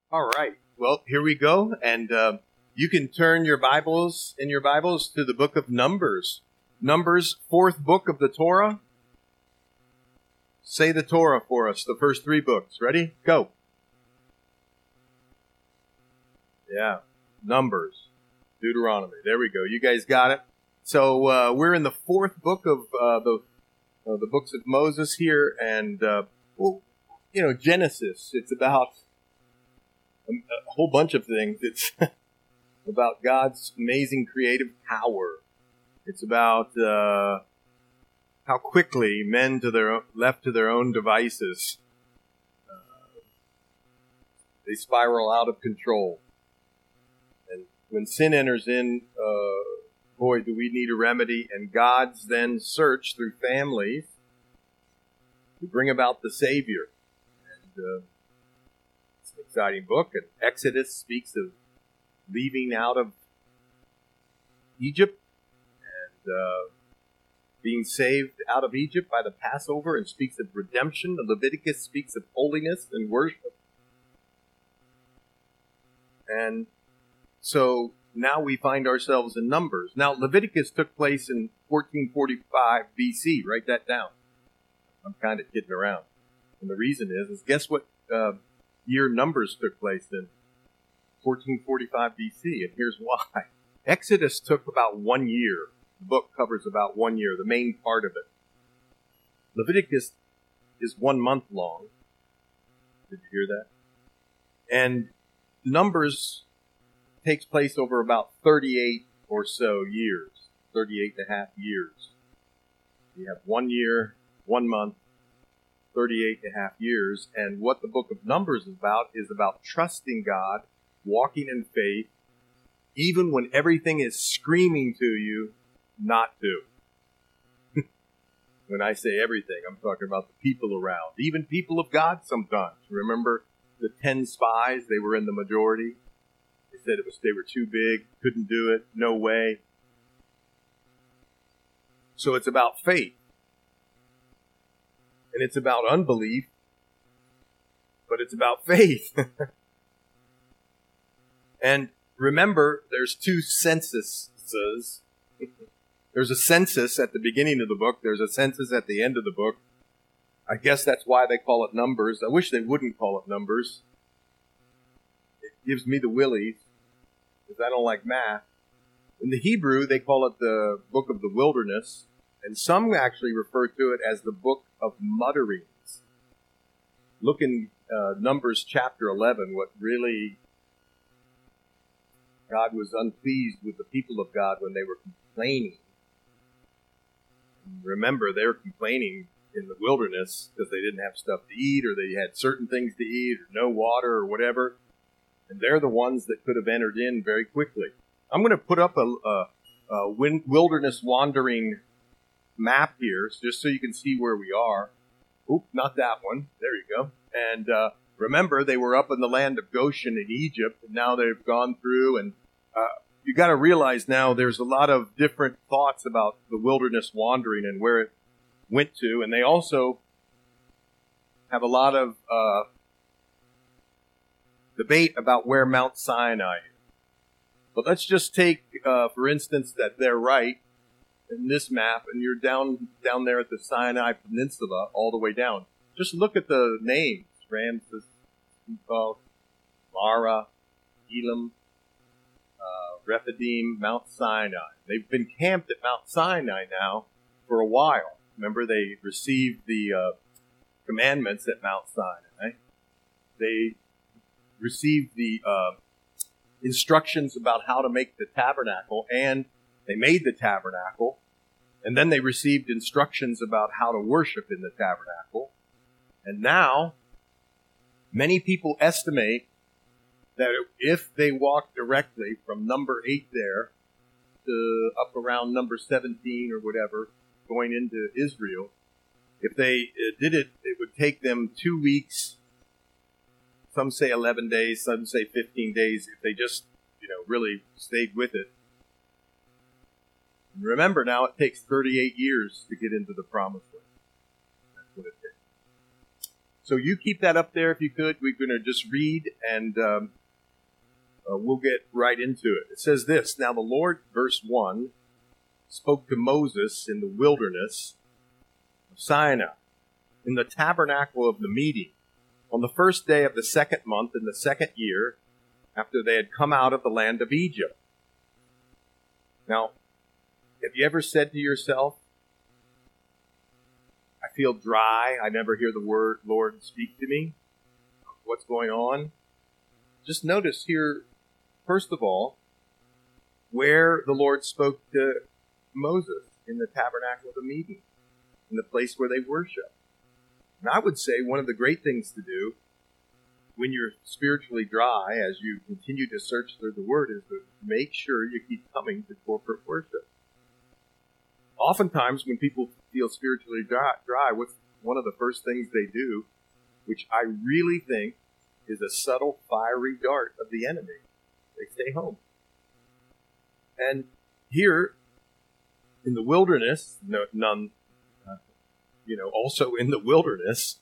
All right. Well, here we go. And you can turn your Bibles to the book of Numbers. Numbers, fourth book of the Torah. Say the Torah for us, the first three books. Ready? Go. Yeah. Numbers. Deuteronomy. There we go. You guys got it. So we're in the fourth book of the books of Moses here. And, Genesis. It's about a whole bunch of things. It's about God's amazing creative power. It's about how quickly men left to their own devices, they spiral out of control. And when sin enters in, boy, do we need a remedy. And God's then search through families to bring about the Savior. And it's an exciting book. And Exodus speaks of leaving out of Egypt and being saved out of Egypt by the Passover, and speaks of redemption. The Leviticus speaks of holiness and worship. And so now we find ourselves in Numbers. Now, Leviticus took place in 1445 BC. Write that down. I'm kind of kidding around. And the reason is guess what year Numbers took place in? 1445 BC. And here's why. Exodus took about 1 year. The book covers about 1 year, the main part of it. Leviticus is 1 month long. Did you hear that? And Numbers takes place over about 38 or so years, 38 and a half years. You have 1 year, 1 month, 38 and a half years. And what the book of Numbers is about trusting God, walking in faith, even when everything is screaming to you not to. When I say everything, I'm talking about the people around, even people of God sometimes. Remember the 10 spies? They were in the majority. They said they were too big, couldn't do it, no way. So it's about faith. And it's about unbelief, but it's about faith. And remember, there's two censuses. There's a census at the beginning of the book. There's a census at the end of the book. I guess that's why they call it Numbers. I wish they wouldn't call it Numbers. It gives me the willies, because I don't like math. In the Hebrew, they call it the book of the wilderness, and some actually refer to it as the book of mutterings. Look in Numbers chapter 11, what really God was unpleased with the people of God when they were complaining. Remember, they were complaining in the wilderness because they didn't have stuff to eat, or they had certain things to eat, or no water, or whatever. And they're the ones that could have entered in very quickly. I'm going to put up a wilderness wandering map here, just so you can see where we are. Oop, not that one. There you go. And remember, they were up in the land of Goshen in Egypt, and now they've gone through, and you got to realize now there's a lot of different thoughts about the wilderness wandering and where it went to, and they also have a lot of debate about where Mount Sinai is. But let's just take, for instance, that they're right in this map, and you're down there at the Sinai Peninsula all the way down. Just look at the names: Ramses, Succoth, Mara, Elam, Rephidim, Mount Sinai. They've been camped at Mount Sinai now for a while. Remember, they received the commandments at Mount Sinai. They received the instructions about how to make the tabernacle, and they made the tabernacle. And then they received instructions about how to worship in the tabernacle. And now, many people estimate that if they walk directly from number 8 there to up around number 17 or whatever, going into Israel, if they did it, it would take them 2 weeks. Some say 11 days, some say 15 days, if they just, really stayed with it. And remember now, it takes 38 years to get into the promised land. That's what it takes. So you keep that up there if you could. We're going to just read and we'll get right into it. It says this, "Now the Lord," verse 1, "spoke to Moses in the wilderness of Sinai, in the tabernacle of the meeting, on the first day of the second month in the second year, after they had come out of the land of Egypt." Now, have you ever said to yourself, "I feel dry. I never hear the word Lord speak to me. What's going on?" Just notice here, first of all, where the Lord spoke to Moses, in the tabernacle of the meeting, in the place where they worship. And I would say one of the great things to do when you're spiritually dry, as you continue to search through the Word, is to make sure you keep coming to corporate worship. Oftentimes, when people feel spiritually dry, what's one of the first things they do, which I really think is a subtle, fiery dart of the enemy? They stay home. And here, in the wilderness, also in the wilderness,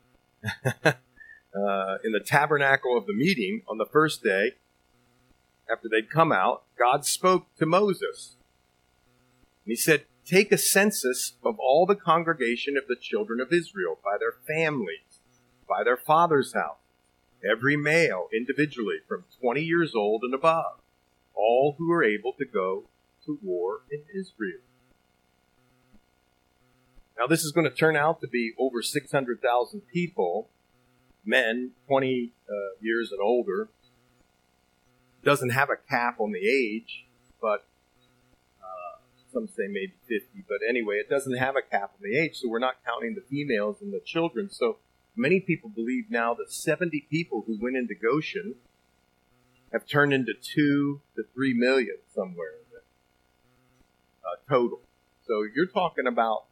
in the tabernacle of the meeting, on the first day, after they'd come out, God spoke to Moses. And he said, "Take a census of all the congregation of the children of Israel, by their families, by their father's house, every male individually from 20 years old and above, all who are able to go to war in Israel." Now, this is going to turn out to be over 600,000 people, men 20 years and older. Doesn't have a cap on the age, but some say maybe 50. But anyway, it doesn't have a cap on the age, so we're not counting the females and the children. So many people believe now that 70 people who went into Goshen have turned into 2 to 3 million somewhere in there, total. So you're talking about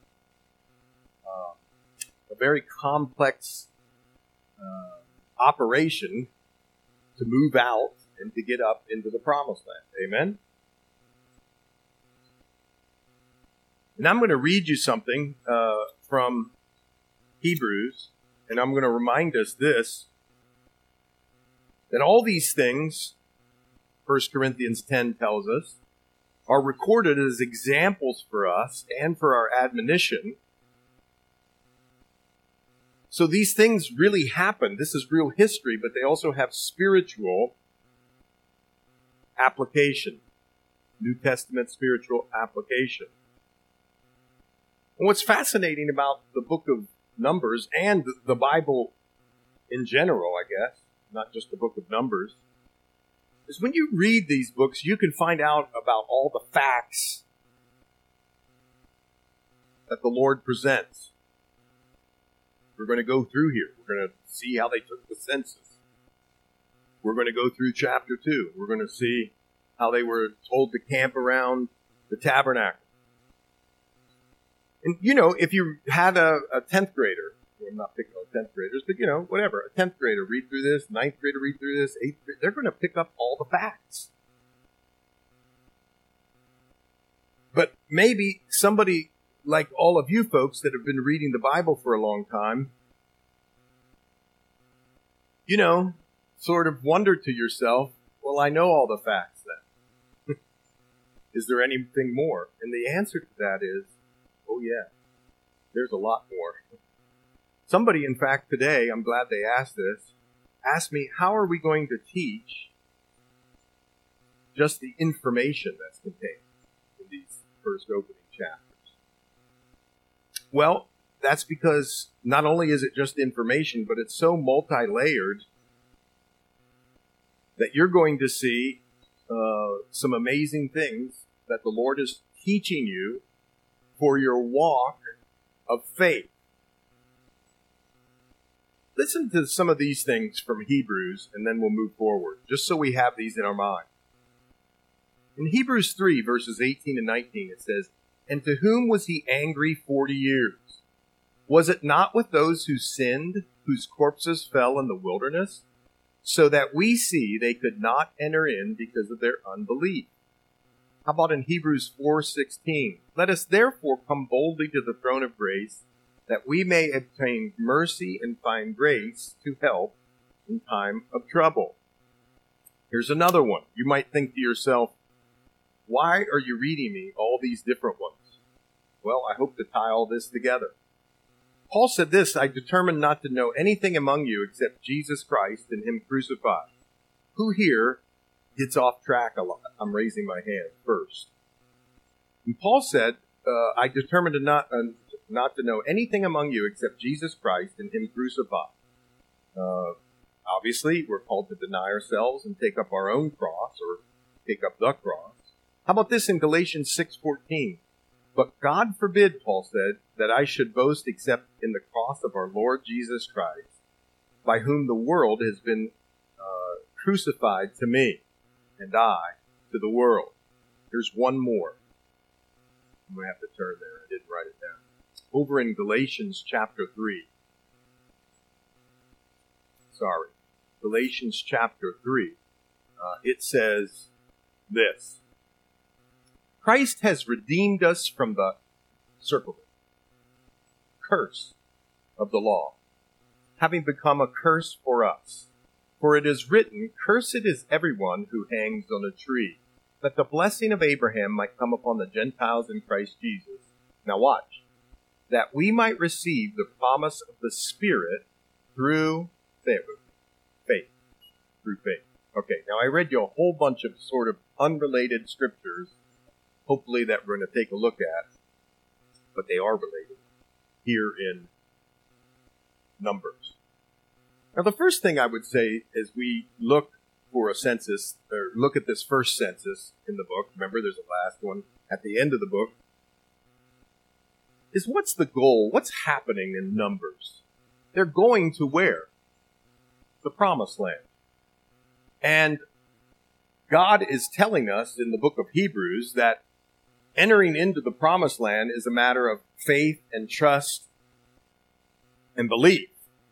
a very complex operation to move out and to get up into the promised land. Amen? And I'm going to read you something from Hebrews, and I'm going to remind us this, that all these things, 1 Corinthians 10 tells us, are recorded as examples for us and for our admonition. So these things really happen. This is real history, but they also have spiritual application. New Testament spiritual application. And what's fascinating about the book of Numbers and the Bible in general, I guess, not just the book of Numbers, is when you read these books, you can find out about all the facts that the Lord presents. We're going to go through here. We're going to see how they took the census. We're going to go through chapter 2. We're going to see how they were told to camp around the tabernacle. And, if you had a 10th grader, well, I'm not picking on 10th graders, but, whatever, a 10th grader read through this, 9th grader read through this, 8th grader, they're going to pick up all the facts. But maybe somebody like all of you folks that have been reading the Bible for a long time, sort of wonder to yourself, well, I know all the facts then. Is there anything more? And the answer to that is, oh yeah, there's a lot more. Somebody, in fact, today, I'm glad they asked this, asked me, how are we going to teach just the information that's contained in these first opening chapters? Well, that's because not only is it just information, but it's so multi-layered that you're going to see some amazing things that the Lord is teaching you for your walk of faith. Listen to some of these things from Hebrews, and then we'll move forward, just so we have these in our mind. In Hebrews 3, verses 18 and 19, it says, "And to whom was he angry 40 years? Was it not with those who sinned, whose corpses fell in the wilderness? So that we see they could not enter in because of their unbelief." How about in Hebrews 4:16? "Let us therefore come boldly to the throne of grace, that we may obtain mercy and find grace to help in time of trouble. Here's another one. You might think to yourself, why are you reading me all these different ones? Well, I hope to tie all this together. Paul said this, I determined not to know anything among you except Jesus Christ and him crucified. Who here gets off track a lot? I'm raising my hand first. And Paul said, I determined not to know anything among you except Jesus Christ and him crucified. Obviously, we're called to deny ourselves and take up our own cross, or take up the cross. How about this in Galatians 6:14? But God forbid, Paul said, that I should boast except in the cross of our Lord Jesus Christ, by whom the world has been crucified to me, and I to the world. Here's one more. I'm going to have to turn there. I didn't write it down. Over in Galatians chapter 3. Galatians chapter 3. It says this. Christ has redeemed us from the curse of the law, having become a curse for us. For it is written, cursed is everyone who hangs on a tree, that the blessing of Abraham might come upon the Gentiles in Christ Jesus. Now watch. That we might receive the promise of the Spirit through faith. Through faith. Okay, now I read you a whole bunch of sort of unrelated scriptures, hopefully that we're going to take a look at, but they are related here in Numbers. Now the first thing I would say as we look for a census, or look at this first census in the book, remember there's a last one at the end of the book, is what's the goal? What's happening in Numbers? They're going to where? The Promised Land. And God is telling us in the book of Hebrews that entering into the Promised Land is a matter of faith and trust and belief.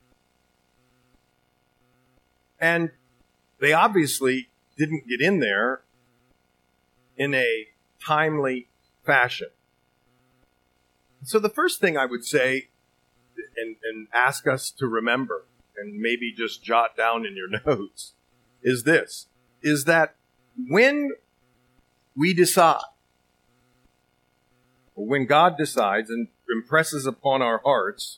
And they obviously didn't get in there in a timely fashion. So the first thing I would say and ask us to remember, and maybe just jot down in your notes, is this, is that when we decide, or when God decides and impresses upon our hearts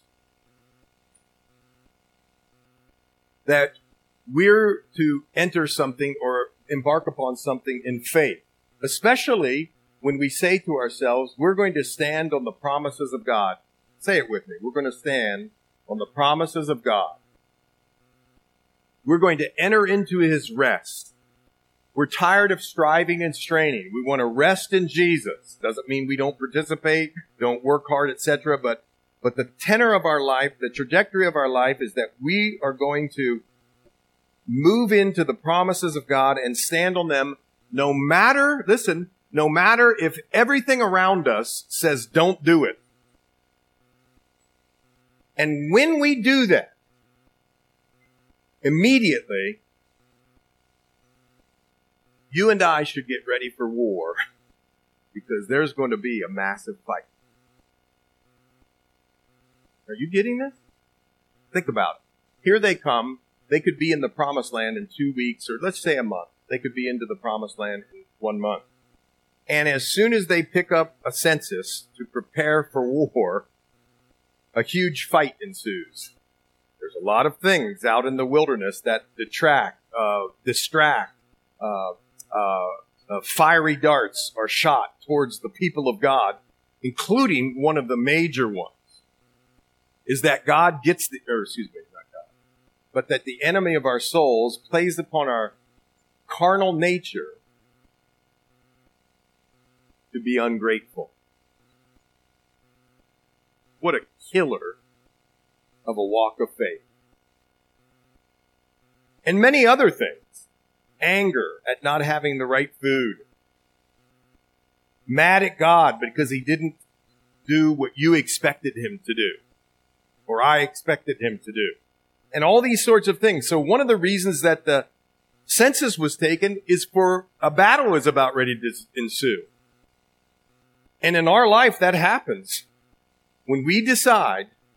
that we're to enter something or embark upon something in faith, especially when we say to ourselves, we're going to stand on the promises of God. Say it with me. We're going to stand on the promises of God. We're going to enter into his rest. We're tired of striving and straining. We want to rest in Jesus. Doesn't mean we don't participate, don't work hard, etc. But the tenor of our life, the trajectory of our life is that we are going to move into the promises of God and stand on them no matter if everything around us says don't do it. And when we do that, immediately, you and I should get ready for war, because there's going to be a massive fight. Are you getting this? Think about it. Here they come. They could be in the Promised Land in 2 weeks, or let's say a month. They could be into the Promised Land in 1 month. And as soon as they pick up a census to prepare for war, a huge fight ensues. There's a lot of things out in the wilderness that distract. Fiery darts are shot towards the people of God, including one of the major ones, is that God gets but that the enemy of our souls plays upon our carnal nature to be ungrateful. What a killer of a walk of faith. And many other things. Anger at not having the right food. Mad at God because he didn't do what you expected him to do. Or I expected him to do. And all these sorts of things. So one of the reasons that the census was taken is for a battle is about ready to ensue. And in our life that happens when we decide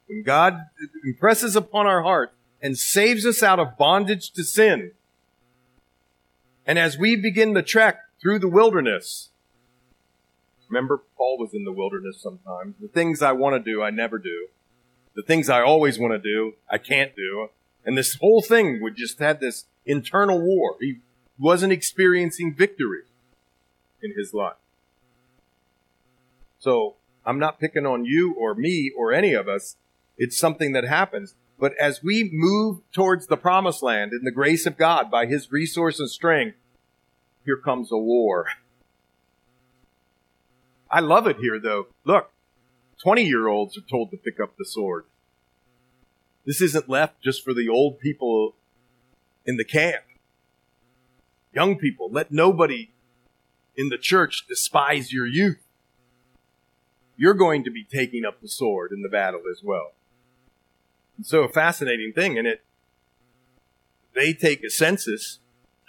When God impresses upon our heart and saves us out of bondage to sin, and as we begin the trek through the wilderness, remember, Paul was in the wilderness sometimes. The things I want to do, I never do. The things I always want to do, I can't do. And this whole thing would just have this internal war. He wasn't experiencing victory in his life. So I'm not picking on you or me or any of us. It's something that happens. But as we move towards the promised land in the grace of God by his resource and strength, here comes a war. I love it here, though. Look, 20-year-olds are told to pick up the sword. This isn't left just for the old people in the camp. Young people, let nobody in the church despise your youth. You're going to be taking up the sword in the battle as well. And so a fascinating thing in it, they take a census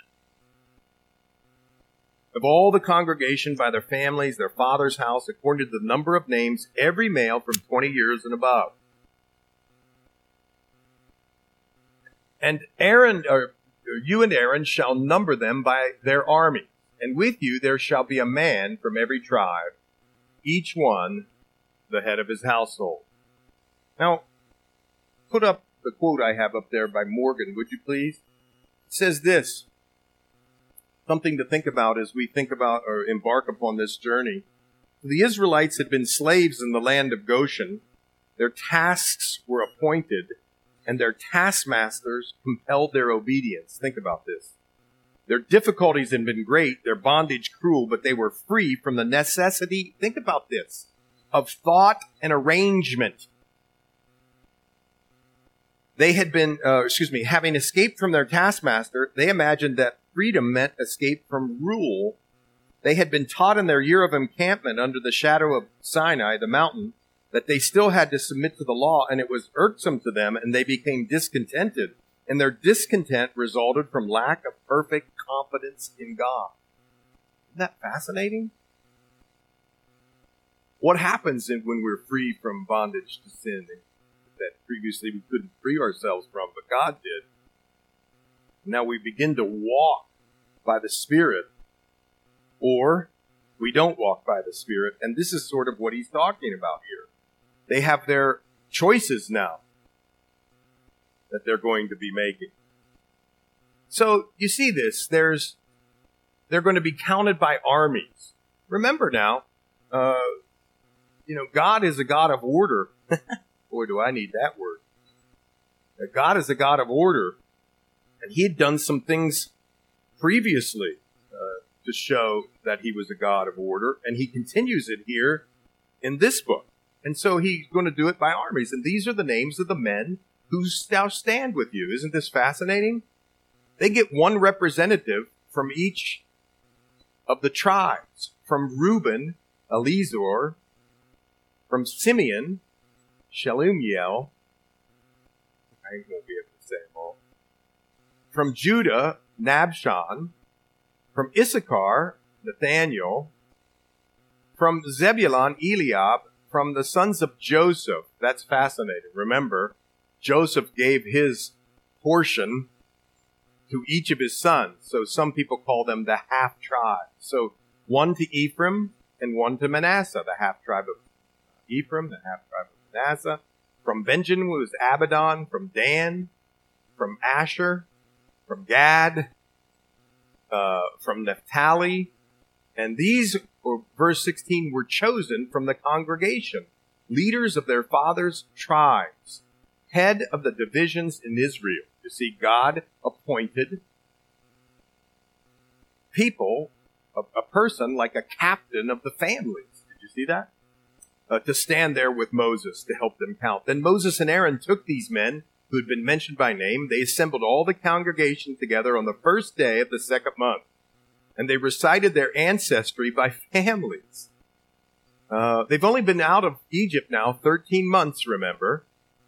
of all the congregation by their families, their father's house, according to the number of names, every male from 20 years and above. And Aaron, or you and Aaron shall number them by their army. And with you there shall be a man from every tribe, each one the head of his household. Now, put up the quote I have up there by Morgan, would you please? It says this, something to think about as we think about or embark upon this journey. The Israelites had been slaves in the land of Goshen. Their tasks were appointed, and their taskmasters compelled their obedience. Think about this. Their difficulties had been great, their bondage cruel, but they were free from the necessity, think about this, of thought and arrangement. They had been, having escaped from their taskmaster, they imagined that freedom meant escape from rule. They had been taught in their year of encampment under the shadow of Sinai, the mountain, that they still had to submit to the law, and it was irksome to them, and they became discontented. And their discontent resulted from lack of perfect confidence in God. Isn't that fascinating? What happens when we're free from bondage to sin that previously we couldn't free ourselves from, but God did? Now we begin to walk by the Spirit, or we don't walk by the Spirit, and this is sort of what he's talking about here. They have their choices now that they're going to be making. So you see this, they're going to be counted by armies. Remember now, God is a God of order. Boy, do I need that word. God is a God of order, and he had done some things previously to show that he was a God of order, and he continues it here in this book. And so he's going to do it by armies. And these are the names of the men who now stand with you. Isn't this fascinating? They get one representative from each of the tribes. From Reuben, Elizur. From Simeon, Shelumiel. I won't be able to say them all. From Judah, Nabshon. From Issachar, Nathaniel. From Zebulun, Eliab. From the sons of Joseph. That's fascinating. Remember, Joseph gave his portion to each of his sons. So some people call them the half-tribe. So one to Ephraim and one to Manasseh, the half-tribe of Ephraim, the half-tribe of Manasseh. From Benjamin was Abidan. From Dan. From Asher. From Gad. From Naphtali. And these, verse 16, were chosen from the congregation, leaders of their fathers' tribes, head of the divisions in Israel. You see, God appointed people, a person like a captain of the families. Did you see that? To stand there with Moses to help them count. Then Moses and Aaron took these men who had been mentioned by name. They assembled all the congregation together on the first day of the second month. And they recited their ancestry by families. They've only been out of Egypt now 13 months, remember.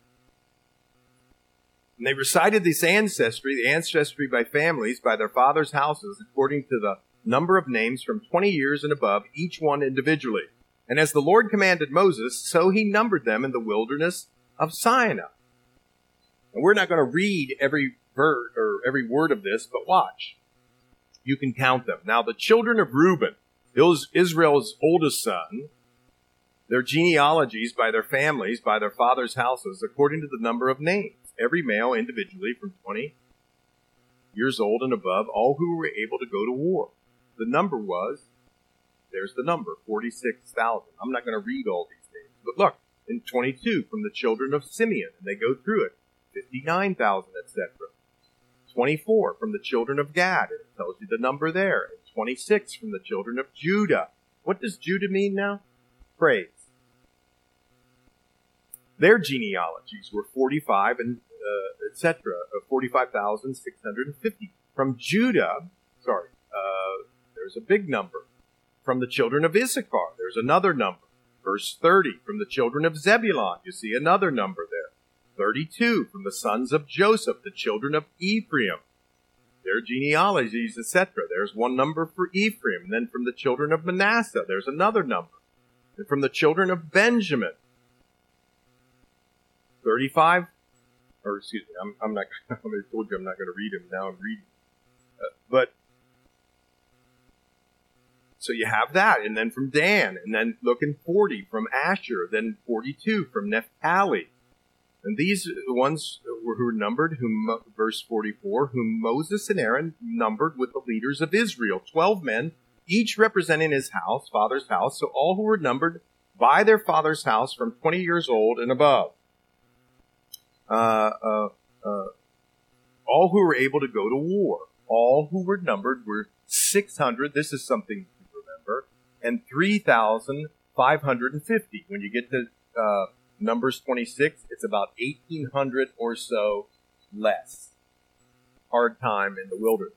And they recited this ancestry, the ancestry by families, by their fathers' houses, according to the number of names from 20 years and above, each one individually. And as the Lord commanded Moses, so he numbered them in the wilderness of Sinai. And we're not going to read every word or every word of this, but watch. You can count them. Now, the children of Reuben, Israel's oldest son, their genealogies by their families, by their fathers' houses, according to the number of names. Every male individually from 20 years old and above, all who were able to go to war. The number was, there's the number, 46,000. I'm not going to read all these names. But look, in 22, from the children of Simeon, and they go through it, 59,000, etc. 24, from the children of Gad, and it tells you the number there. And 26, from the children of Judah. What does Judah mean now? Praise. Their genealogies were 45 and etc. 45,650. From Judah, there's a big number. From the children of Issachar, there's another number. Verse 30, from the children of Zebulun, you see another number there. 32, from the sons of Joseph, the children of Ephraim, their genealogies, etc. There's one number for Ephraim. And then from the children of Manasseh, there's another number. And from the children of Benjamin, 35, or excuse me, I'm not, I told you I'm not going to read them. Now I'm reading. So you have that, and then from Dan, and then look in 40 from Asher, then 42 from Naphtali. And these are the ones who were numbered, verse 44, whom Moses and Aaron numbered with the leaders of Israel, 12 men, each representing his house, father's house, so all who were numbered by their father's house from 20 years old and above. All who were able to go to war. All who were numbered were 600. This is something to remember. And 3,550. When you get to Numbers 26, it's about 1,800 or so less. Hard time in the wilderness.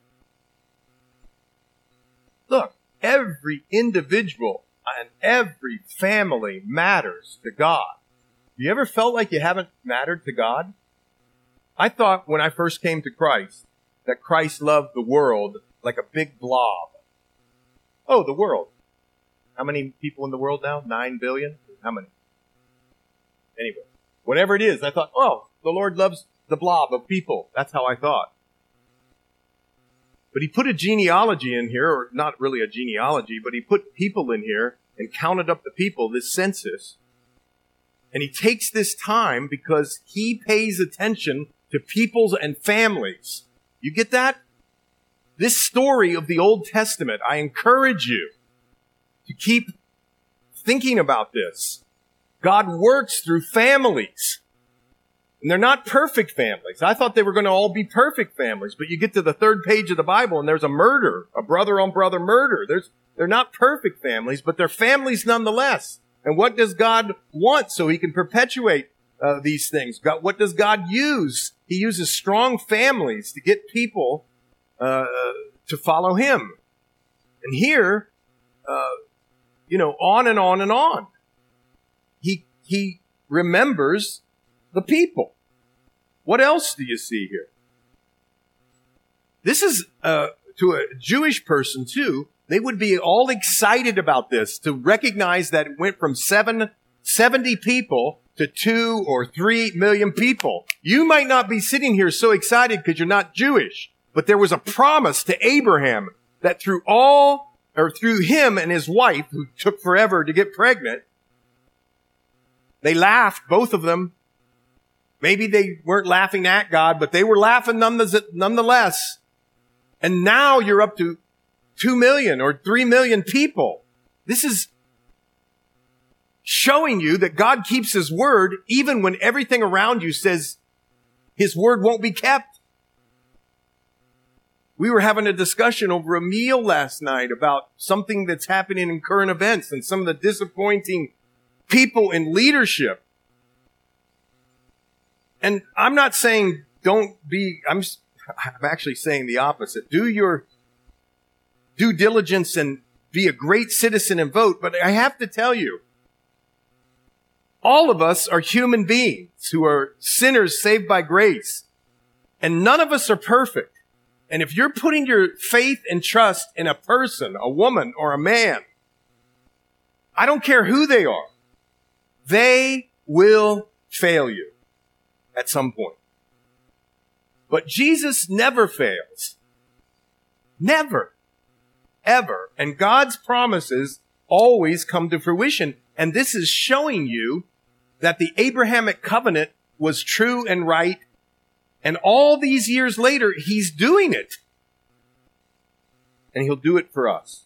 Look, every individual and every family matters to God. You ever felt like you haven't mattered to God? I thought when I first came to Christ that Christ loved the world like a big blob. Oh, the world. How many people in the world now? 9 billion? How many? Anyway, whatever it is, I thought, oh, the Lord loves the blob of people. That's how I thought. But he put a genealogy in here, or not really a genealogy, but he put people in here and counted up the people, this census. And he takes this time because he pays attention to peoples and families. You get that? This story of the Old Testament, I encourage you to keep thinking about this. God works through families. And they're not perfect families. I thought they were going to all be perfect families, but you get to the third page of the Bible and there's a murder, a brother-on-brother murder. They're not perfect families, but they're families nonetheless. And what does God want so he can perpetuate these things? What does God use? He uses strong families to get people to follow him. And here, on and on and on. He remembers the people. What else do you see here? This is, to a Jewish person too, they would be all excited about this, to recognize that it went from 70 people to 2 or 3 million people. You might not be sitting here so excited because you're not Jewish, but there was a promise to Abraham that through him and his wife, who took forever to get pregnant, they laughed, both of them. Maybe they weren't laughing at God, but they were laughing nonetheless. And now you're up to 2 million or 3 million people. This is showing you that God keeps his word even when everything around you says his word won't be kept. We were having a discussion over a meal last night about something that's happening in current events and some of the disappointing people in leadership. And I'm not saying I'm actually saying the opposite. Do your due diligence and be a great citizen and vote. But I have to tell you, all of us are human beings who are sinners saved by grace. And none of us are perfect. And if you're putting your faith and trust in a person, a woman or a man, I don't care who they are, they will fail you at some point. But Jesus never fails. Never. Ever. And God's promises always come to fruition. And this is showing you that the Abrahamic covenant was true and right. And all these years later, he's doing it. And he'll do it for us.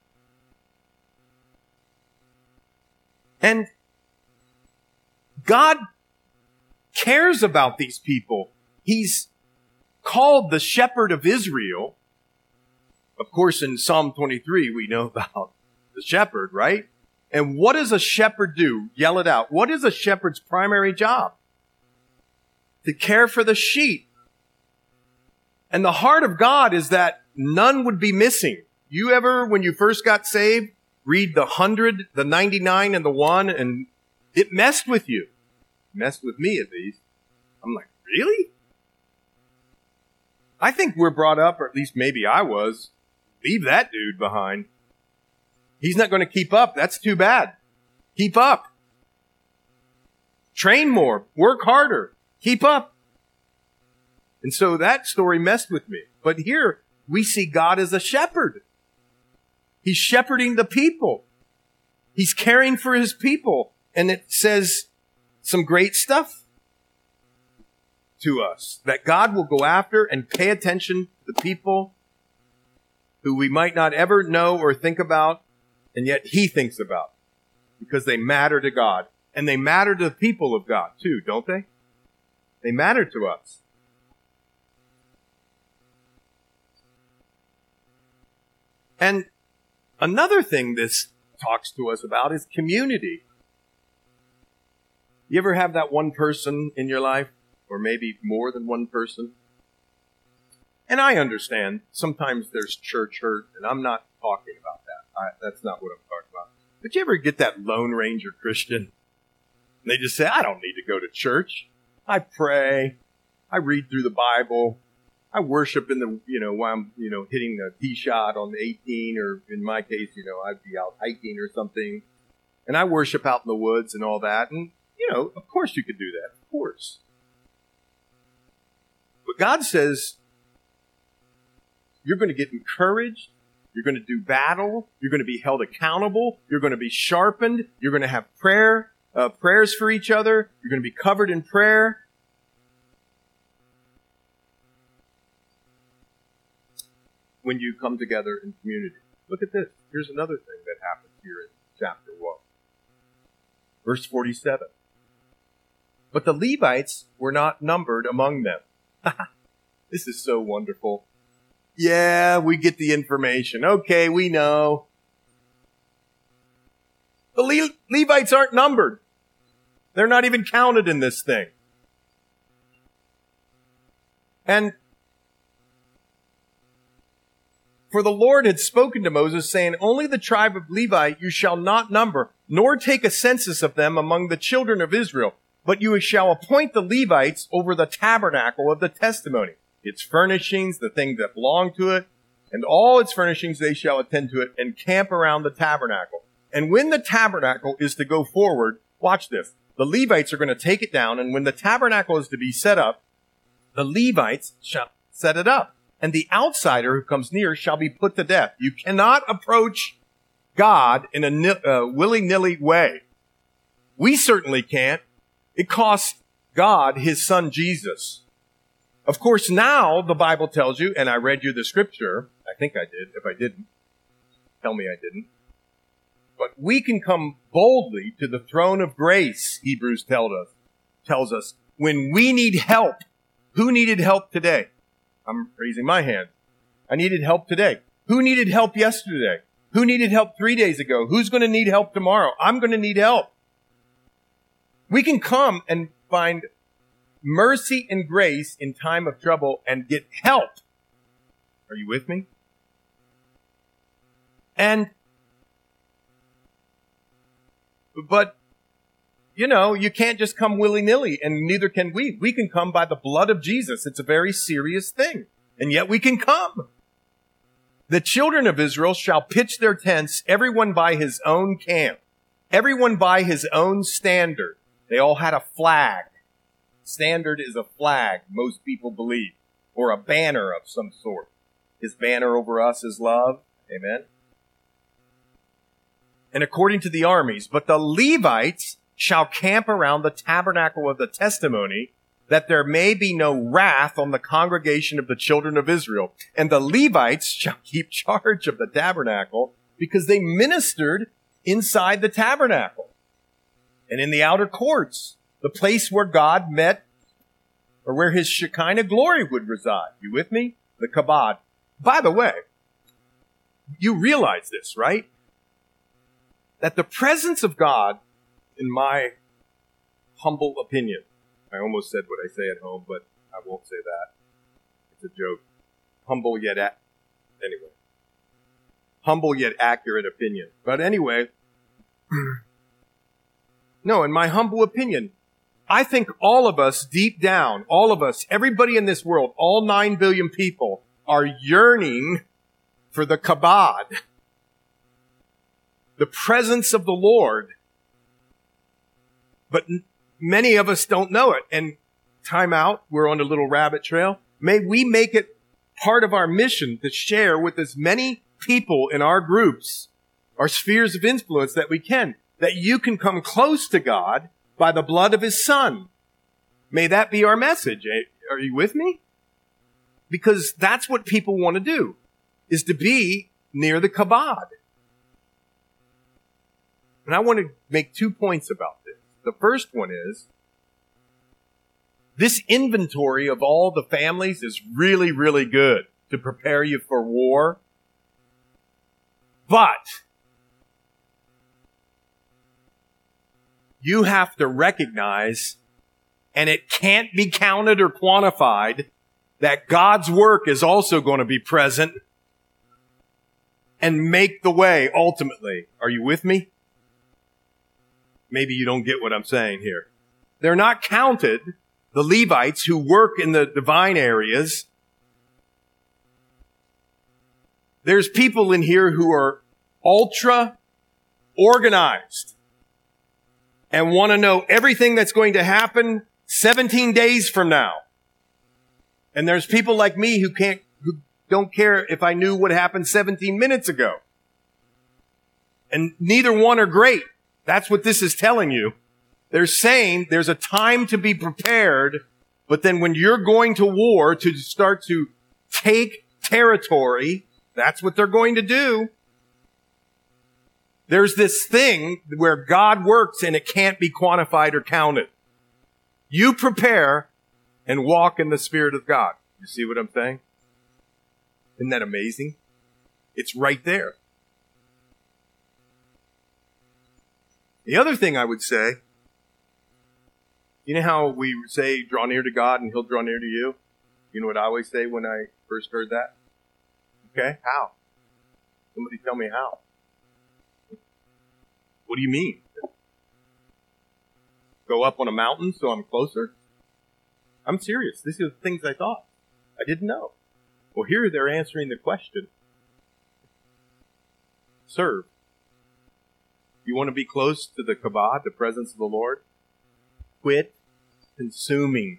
And God cares about these people. He's called the shepherd of Israel. Of course, in Psalm 23, we know about the shepherd, right? And what does a shepherd do? Yell it out. What is a shepherd's primary job? To care for the sheep. And the heart of God is that none would be missing. You ever, when you first got saved, read the 100, the 99, and the 1, and it messed with you. Messed with me, at least. I'm like, really? I think we're brought up, or at least maybe I was, leave that dude behind. He's not going to keep up. That's too bad. Keep up. Train more. Work harder. Keep up. And so that story messed with me. But here we see God as a shepherd. He's shepherding the people. He's caring for his people. And it says some great stuff to us. That God will go after and pay attention to the people who we might not ever know or think about, and yet he thinks about. Because they matter to God. And they matter to the people of God too, don't they? They matter to us. And another thing this talks to us about is community. You ever have that one person in your life, or maybe more than one person? And I understand sometimes there's church hurt, and I'm not talking about that. That's not what I'm talking about. But you ever get that Lone Ranger Christian? And they just say, I don't need to go to church. I pray. I read through the Bible. I worship in the, while I'm, hitting a tee shot on the 18, or in my case, I'd be out hiking or something. And I worship out in the woods and all that. And, of course you could do that. Of course. But God says, you're going to get encouraged. You're going to do battle. You're going to be held accountable. You're going to be sharpened. You're going to have prayers for each other. You're going to be covered in prayer. When you come together in community. Look at this. Here's another thing that happens here in chapter 1. Verse 47. But the Levites were not numbered among them. This is so wonderful. Yeah, we get the information. Okay, we know. The Levites aren't numbered. They're not even counted in this thing. And for the Lord had spoken to Moses, saying, only the tribe of Levi you shall not number, nor take a census of them among the children of Israel. But you shall appoint the Levites over the tabernacle of the testimony, its furnishings, the things that belong to it, and all its furnishings they shall attend to it, and camp around the tabernacle. And when the tabernacle is to go forward, watch this, the Levites are going to take it down, and when the tabernacle is to be set up, the Levites shall set it up. And the outsider who comes near shall be put to death. You cannot approach God in a willy-nilly way. We certainly can't. It cost God his son Jesus. Of course, now the Bible tells you, and I read you the scripture. I think I did. If I didn't, tell me I didn't. But we can come boldly to the throne of grace, Hebrews tells us, when we need help. Who needed help today? I'm raising my hand. I needed help today. Who needed help yesterday? Who needed help 3 days ago? Who's going to need help tomorrow? I'm going to need help. We can come and find mercy and grace in time of trouble and get help. Are you with me? But, you can't just come willy-nilly, and neither can we. We can come by the blood of Jesus. It's a very serious thing. And yet we can come. The children of Israel shall pitch their tents, everyone by his own camp, everyone by his own standard. They all had a flag. Standard is a flag, most people believe, or a banner of some sort. His banner over us is love. Amen. And according to the armies, but the Levites shall camp around the tabernacle of the testimony, that there may be no wrath on the congregation of the children of Israel. And the Levites shall keep charge of the tabernacle, because they ministered inside the tabernacle and in the outer courts, the place where God met, or where his Shekinah glory would reside. You with me? The kabod. By the way, you realize this, right? That the presence of God, in my humble opinion, I almost said what I say at home, but I won't say that. It's a joke. Humble yet anyway. Humble yet accurate opinion. But anyway, no, in my humble opinion, I think all of us, deep down, all of us, everybody in this world, all 9 billion people, are yearning for the kabod, the presence of the Lord. But many of us don't know it. And time out, we're on a little rabbit trail. May we make it part of our mission to share with as many people in our groups, our spheres of influence that we can, that you can come close to God by the blood of his Son. May that be our message. Are you with me? Because that's what people want to do, is to be near the kabod. And I want to make 2 points about this. The first one is, this inventory of all the families is really, really good to prepare you for war. But you have to recognize, and it can't be counted or quantified, that God's work is also going to be present and make the way ultimately. Are you with me? Maybe you don't get what I'm saying here. They're not counted, the Levites who work in the divine areas. There's people in here who are ultra organized and want to know everything that's going to happen 17 days from now. And there's people like me who don't care if I knew what happened 17 minutes ago. And neither one are great. That's what this is telling you. They're saying there's a time to be prepared, but then when you're going to war to start to take territory, that's what they're going to do. There's this thing where God works and it can't be quantified or counted. You prepare and walk in the Spirit of God. You see what I'm saying? Isn't that amazing? It's right there. The other thing I would say, you know how we say, draw near to God and he'll draw near to you? You know what I always say when I first heard that? Okay, how? Somebody tell me how. What do you mean? Go up on a mountain so I'm closer? I'm serious. These are the things I thought. I didn't know. Well, here they're answering the question. Serve. You want to be close to the kabod, the presence of the Lord? Quit consuming.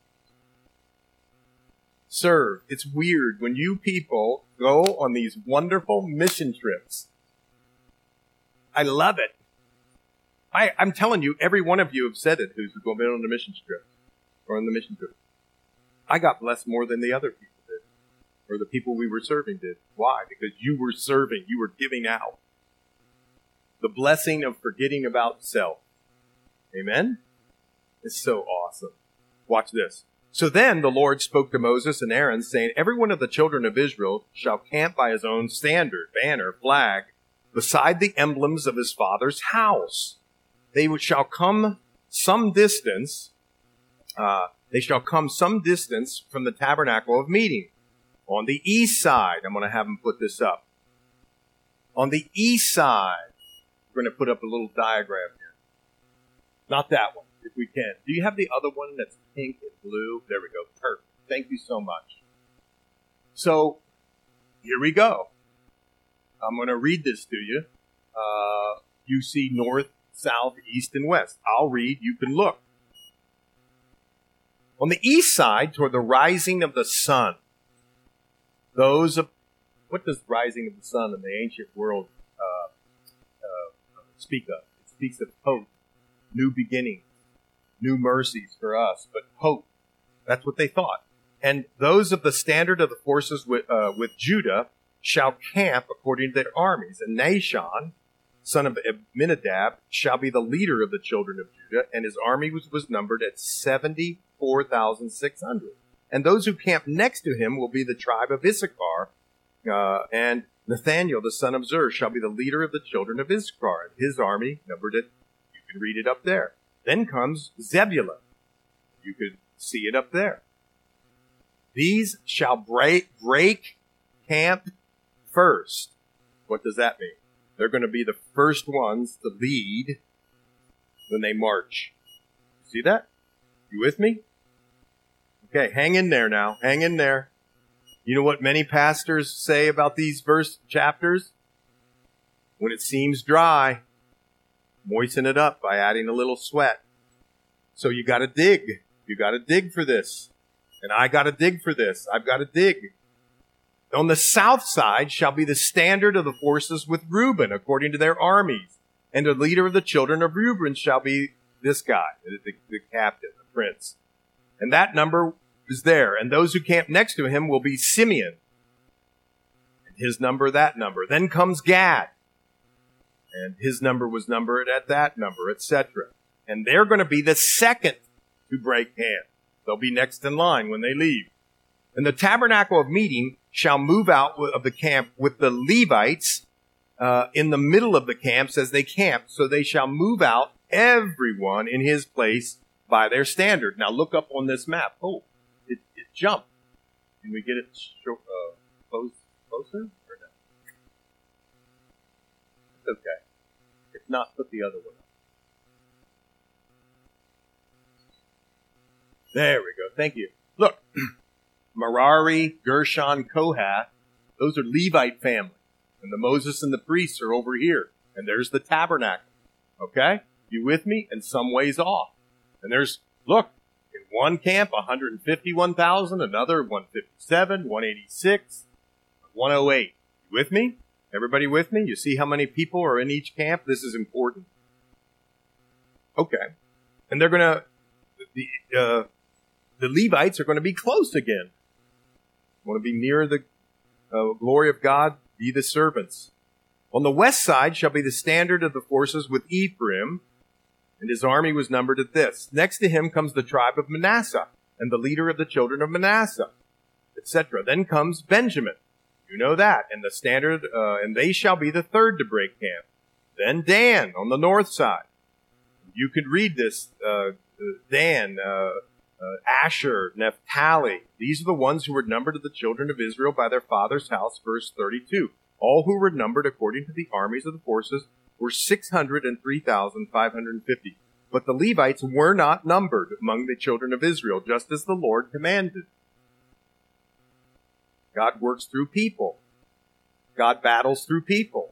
Serve. It's weird when you people go on these wonderful mission trips. I love it. I'm telling you, every one of you have said it who's been on the mission trip or on the mission trip. I got blessed more than the other people did, or the people we were serving did. Why? Because you were serving. You were giving out. The blessing of forgetting about self. Amen? It's so awesome. Watch this. So then the Lord spoke to Moses and Aaron, saying, every one of the children of Israel shall camp by his own standard, banner, flag, beside the emblems of his father's house. They shall come some distance. They shall come some distance from the tabernacle of meeting. On the east side, I'm going to have them put this up. On the east side, we're going to put up a little diagram here. Not that one, if we can. Do you have the other one that's pink and blue? There we go. Perfect. Thank you so much. So, here we go. I'm going to read this to you. You see north, south, east, and west. I'll read, you can look. On the east side, toward the rising of the sun, what does rising of the sun in the ancient world speak of? It speaks of hope, new beginnings, new mercies for us, but hope. That's what they thought. And those of the standard of the forces with Judah shall camp according to their armies. And Nahshon, son of Amminadab, shall be the leader of the children of Judah, and his army was numbered at 74,600. And those who camp next to him will be the tribe of Issachar, and Nathaniel, the son of Zur, shall be the leader of the children of Issachar. And his army numbered it. You can read it up there. Then comes Zebulun. You could see it up there. These shall break camp first. What does that mean? They're going to be the first ones to lead when they march. See that? You with me? Okay, hang in there now. Hang in there. You know what many pastors say about these verse chapters? When it seems dry, moisten it up by adding a little sweat. So you got to dig. You got to dig for this. And I got to dig for this. I've got to dig. On the south side shall be the standard of the forces with Reuben, according to their armies. And the leader of the children of Reuben shall be this guy, the captain, the prince. And that number is there. And those who camp next to him will be Simeon. And his number, that number. Then comes Gad. And his number was numbered at that number, etc. And they're going to be the second to break camp. They'll be next in line when they leave. And the tabernacle of meeting shall move out of the camp with the Levites in the middle of the camps as they camp. So they shall move out everyone in his place by their standard. Now look up on this map. Oh, it jumped. Can we get it closer or no? It's okay. If not, put the other one up. There we go. Thank you. Look, Merari, Gershon, Kohath, those are Levite families. And the Moses and the priests are over here. And there's the tabernacle. Okay? You with me? And some ways off. And there's, look, in one camp, 151,000, another 157, 186, 108. You with me? Everybody with me? You see how many people are in each camp? This is important. Okay. And they're going to, the Levites are going to be close again. Want to be near the glory of God, be the servants. On the west side shall be the standard of the forces with Ephraim, and his army was numbered at this. Next to him comes the tribe of Manasseh, and the leader of the children of Manasseh, etc. Then comes Benjamin. You know that. And the standard, and they shall be the third to break camp. Then Dan on the north side. You could read this, Dan, Asher, Naphtali. These are the ones who were numbered of the children of Israel by their father's house, verse 32. All who were numbered according to the armies of the forces were 603,550. But the Levites were not numbered among the children of Israel, just as the Lord commanded. God works through people. God battles through people.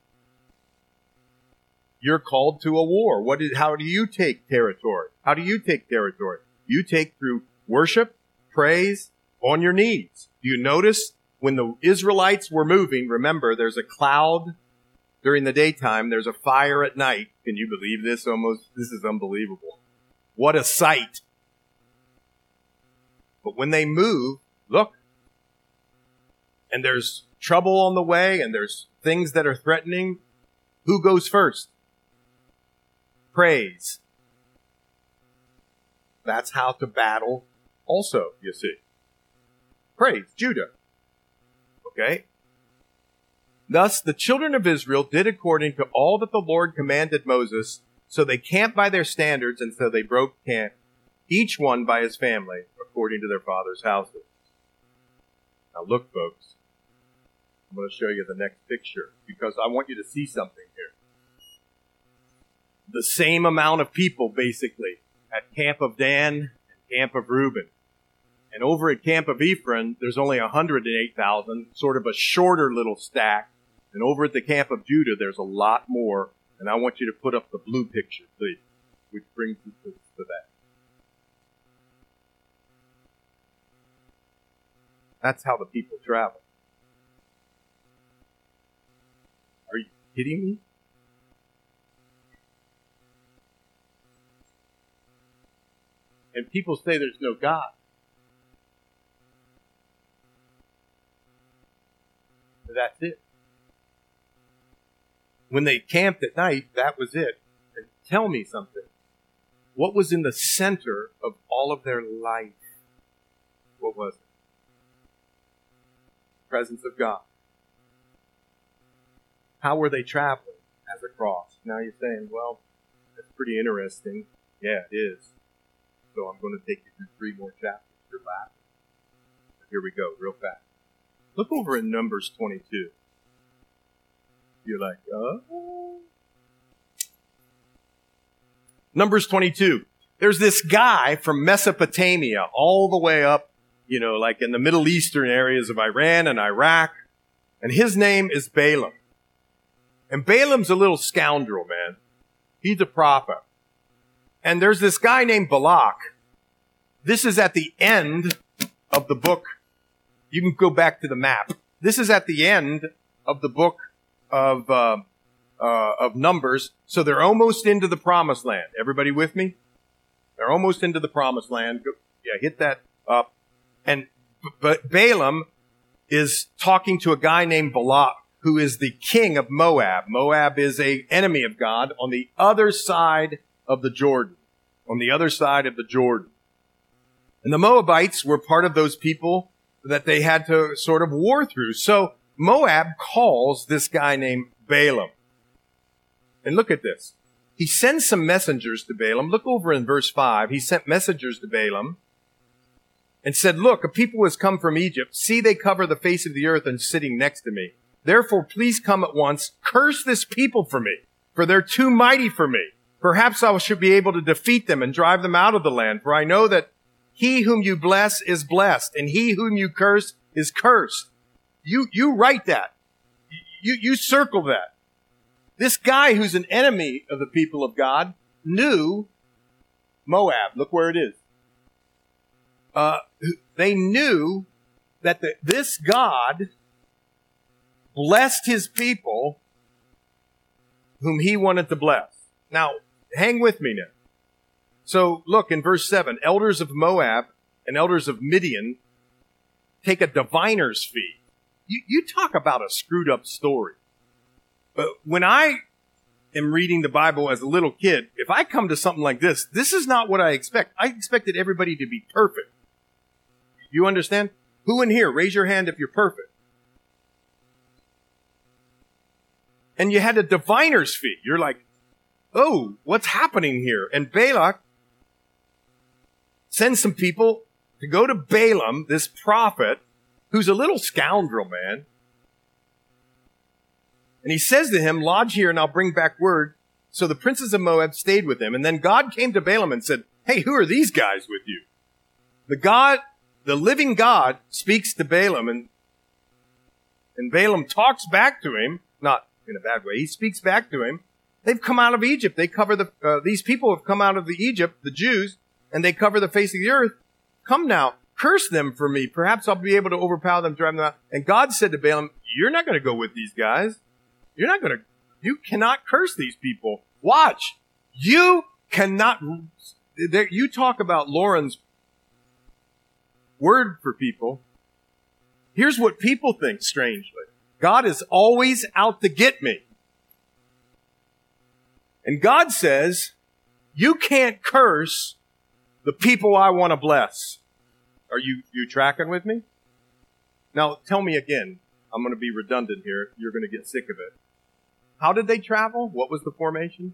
You're called to a war. How do you take territory? How do you take territory? You take through worship, praise, on your knees. Do you notice when the Israelites were moving, remember, there's a cloud during the daytime, there's a fire at night. Can you believe this? This is unbelievable. What a sight. But when they move, look, and there's trouble on the way, and there's things that are threatening, who goes first? Praise. That's how to battle also, you see. Praise, Judah. Okay? Thus, the children of Israel did according to all that the Lord commanded Moses, so they camped by their standards, and so they broke camp, each one by his family, according to their father's houses. Now look, folks. I'm going to show you the next picture, because I want you to see something here. The same amount of people, basically, at Camp of Dan and Camp of Reuben. And over at Camp of Ephraim, there's only 108,000, sort of a shorter little stack. And over at the Camp of Judah, there's a lot more And I want you to put up the blue picture, please, which brings us to that. That's how the people travel. Are you kidding me? And people say there's no God. That's it. When they camped at night, that was it. And tell me something. What was in the center of all of their life? What was it? Presence of God. How were they traveling as a cross? Now you're saying, well, that's pretty interesting. Yeah, it is. So I'm going to take you through 3 more chapters. You're laughing. Here we go, real fast. Look over in Numbers 22. You're like, Numbers 22. There's this guy from Mesopotamia all the way up, like in the Middle Eastern areas of Iran and Iraq. And his name is Balaam. And Balaam's a little scoundrel, man. He's a prophet. And there's this guy named Balak. This is at the end of the book. You can go back to the map. This is at the end of the book of Numbers. So they're almost into the promised land. Everybody with me? They're almost into the promised land. Hit that up. But Balaam is talking to a guy named Balak, who is the king of Moab. Moab is an enemy of God on the other side of the Jordan. On the other side of the Jordan. And the Moabites were part of those people that they had to sort of war through. So Moab calls this guy named Balaam. And look at this. He sends some messengers to Balaam. Look over in verse 5. He sent messengers to Balaam and said, look, a people has come from Egypt. See, they cover the face of the earth and sitting next to me. Therefore, please come at once. Curse this people for me, for they're too mighty for me. Perhaps I should be able to defeat them and drive them out of the land. For I know that he whom you bless is blessed, and he whom you curse is cursed. You write that. You circle that. This guy who's an enemy of the people of God knew Moab. Look where it is. They knew that this God blessed his people whom he wanted to bless. Now, hang with me now. So look in verse 7, elders of Moab and elders of Midian take a diviner's fee. You talk about a screwed up story. But when I am reading the Bible as a little kid, if I come to something like this is not what I expect. I expected everybody to be perfect. You understand? Who in here? Raise your hand if you're perfect. And you had a diviner's fee. You're like, oh, what's happening here? And Balak sends some people to go to Balaam, this prophet, who's a little scoundrel, man. And he says to him, lodge here and I'll bring back word. So the princes of Moab stayed with him. And then God came to Balaam and said, hey, who are these guys with you? The living God speaks to Balaam, and Balaam talks back to him, not in a bad way. He speaks back to him. They've come out of Egypt. They cover these people have come out of Egypt, the Jews, and they cover the face of the earth. Come now, curse them for me. Perhaps I'll be able to overpower them, drive them out. And God said to Balaam, you're not going to go with these guys. You cannot curse these people. Watch. You cannot, you talk about Lauren's word for people. Here's what people think, strangely. God is always out to get me. And God says, you can't curse the people I want to bless. Are you tracking with me? Now, tell me again. I'm going to be redundant here. You're going to get sick of it. How did they travel? What was the formation?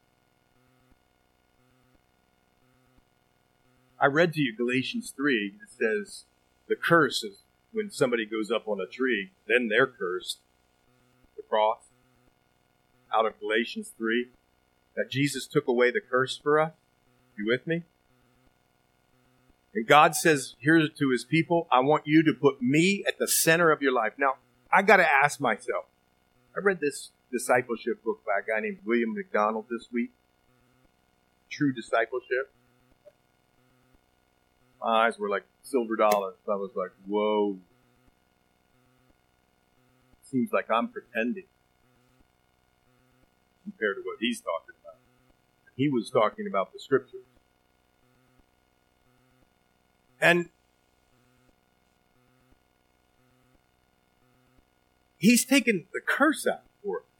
I read to you Galatians 3. It says the curse is when somebody goes up on a tree, then they're cursed. The cross. Out of Galatians 3. That Jesus took away the curse for us. You with me? And God says here to his people, I want you to put me at the center of your life. Now, I got to ask myself. I read this discipleship book by a guy named William McDonald this week. True Discipleship. My eyes were like silver dollars. I was like, whoa. Seems like I'm pretending compared to what he's talking about. He was talking about the scriptures. And he's taken the curse out for us.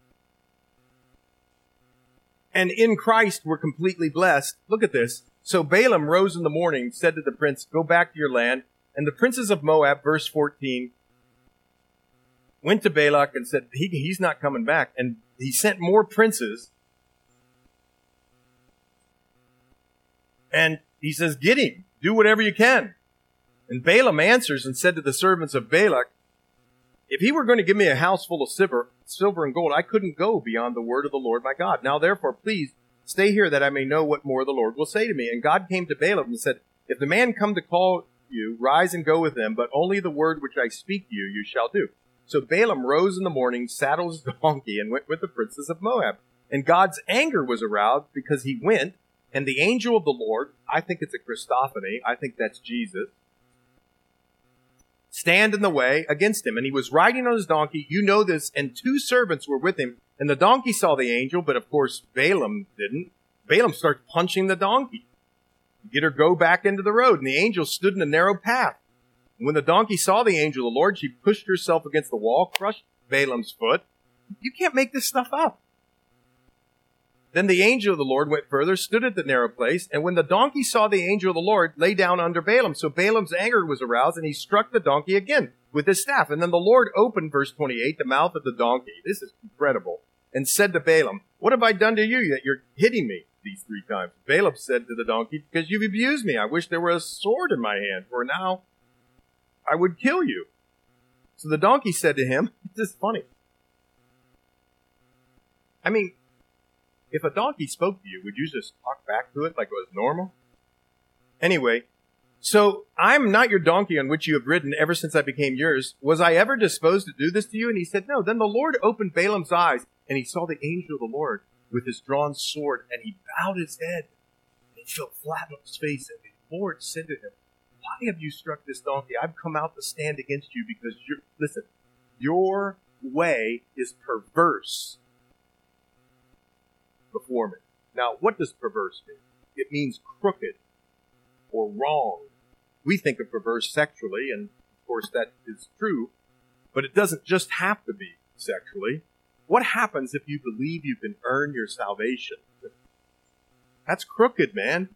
And in Christ, we're completely blessed. Look at this. So Balaam rose in the morning, said to the prince, go back to your land. And the princes of Moab, verse 14, went to Balak and said, he's not coming back. And he sent more princes. And he says, get him. Do whatever you can. And Balaam answers and said to the servants of Balak, if he were going to give me a house full of silver and gold, I couldn't go beyond the word of the Lord my God. Now therefore, please stay here that I may know what more the Lord will say to me. And God came to Balaam and said, if the man come to call you, rise and go with him, but only the word which I speak to you, you shall do. So Balaam rose in the morning, saddled his donkey, and went with the princes of Moab. And God's anger was aroused because he went, and the angel of the Lord, I think it's a Christophany, I think that's Jesus, stand in the way against him. And he was riding on his donkey, you know this, and 2 servants were with him. And the donkey saw the angel, but of course Balaam didn't. Balaam starts punching the donkey. Get her go back into the road. And the angel stood in a narrow path. And when the donkey saw the angel of the Lord, she pushed herself against the wall, crushed Balaam's foot. You can't make this stuff up. Then the angel of the Lord went further, stood at the narrow place, and when the donkey saw the angel of the Lord, lay down under Balaam. So Balaam's anger was aroused, and he struck the donkey again with his staff. And then the Lord opened, verse 28, the mouth of the donkey. This is incredible. And said to Balaam, what have I done to you that you're hitting me these 3 times? Balaam said to the donkey, because you've abused me. I wish there were a sword in my hand, for now I would kill you. So the donkey said to him, this is funny. I mean, if a donkey spoke to you, would you just talk back to it like it was normal? Anyway, so I'm not your donkey on which you have ridden ever since I became yours. Was I ever disposed to do this to you? And he said, no. Then the Lord opened Balaam's eyes, and he saw the angel of the Lord with his drawn sword, and he bowed his head, and he fell flat on his face. And the Lord said to him, why have you struck this donkey? I've come out to stand against you because your way is perverse before me. Now, what does perverse mean? It means crooked or wrong. We think of perverse sexually, and of course that is true, but it doesn't just have to be sexually. What happens if you believe you can earn your salvation? That's crooked, man.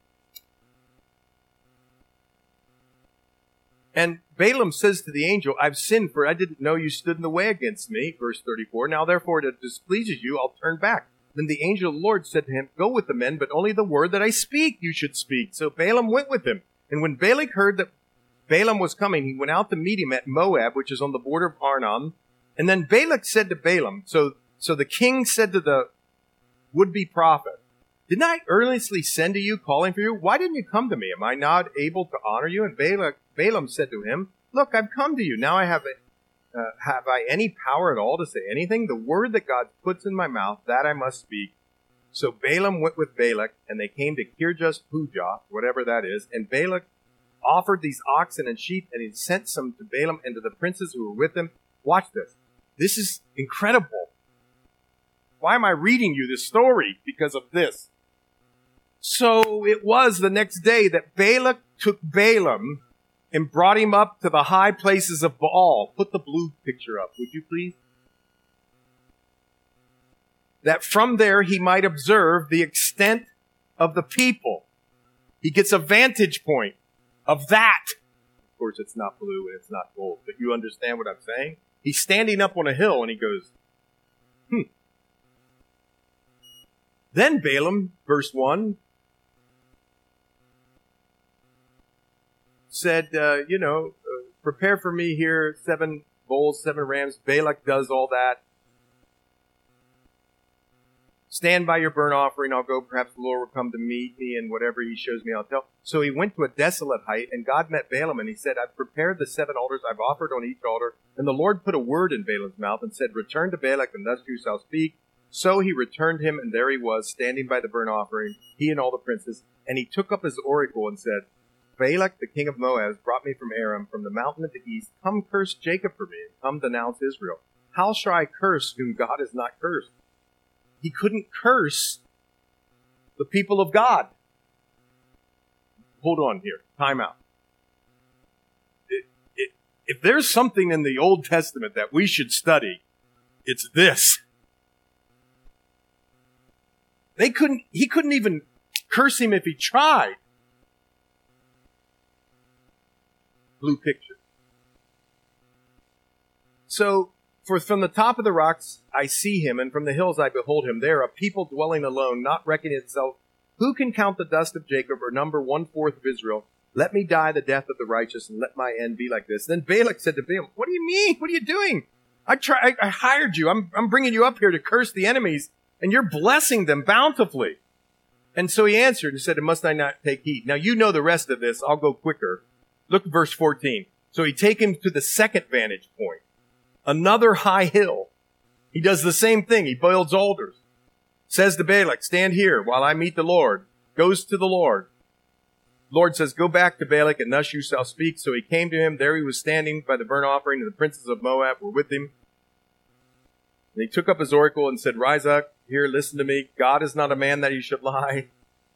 And Balaam says to the angel, I've sinned, for I didn't know you stood in the way against me. Verse 34, now therefore it displeases you, I'll turn back. Then the angel of the Lord said to him, go with the men, but only the word that I speak you should speak. So Balaam went with him. And when Balak heard that Balaam was coming, he went out to meet him at Moab, which is on the border of Arnon. And then Balak said to Balaam, so the king said to the would-be prophet, didn't I earnestly send to you, calling for you? Why didn't you come to me? Am I not able to honor you? And Balaam said to him, look, I've come to you. Now have I any power at all to say anything? The word that God puts in my mouth, that I must speak. So Balaam went with Balak, and they came to Kirjath Hujoth, whatever that is. And Balak offered these oxen and sheep, and he sent some to Balaam and to the princes who were with him. Watch this. This is incredible. Why am I reading you this story? Because of this. So it was the next day that Balak took Balaam and brought him up to the high places of Baal. Put the blue picture up, would you please? That from there he might observe the extent of the people. He gets a vantage point of that. Of course, it's not blue and it's not gold, but you understand what I'm saying? He's standing up on a hill and he goes, Then Balaam, verse 1, said, prepare for me here 7 bulls, 7 rams. Balak does all that. Stand by your burnt offering. I'll go. Perhaps the Lord will come to meet me, and whatever he shows me, I'll tell. So he went to a desolate height, and God met Balaam, and he said, I've prepared the 7 altars. I've offered on each altar. And the Lord put a word in Balaam's mouth and said, return to Balak, and thus you shall speak. So he returned him, and there he was, standing by the burnt offering, he and all the princes. And he took up his oracle and said, Balak, the king of Moab, has brought me from Aram, from the mountain of the east. Come curse Jacob for me, and come denounce Israel. How shall I curse whom God has not cursed? He couldn't curse the people of God. Hold on here. Time out. If there's something in the Old Testament that we should study, it's this. He couldn't even curse him if he tried. Blue picture. So, for from the top of the rocks I see him, and from the hills I behold him. There, a people dwelling alone, not reckoning itself. Who can count the dust of Jacob, or number 1/4 of Israel? Let me die the death of the righteous, and let my end be like this. Then Balak said to Balaam, what do you mean? What are you doing? I hired you. I'm bringing you up here to curse the enemies, and you're blessing them bountifully. And so he answered and said, must I not take heed? Now you know the rest of this. I'll go quicker. Look at verse 14. So he take him to the second vantage point, another high hill. He does the same thing. He builds altars. Says to Balak, stand here while I meet the Lord. Goes to the Lord. Lord says, go back to Balak, and thus you shall speak. So he came to him. There he was standing by the burnt offering, and the princes of Moab were with him. And he took up his oracle and said, rise up here, listen to me. God is not a man that he should lie.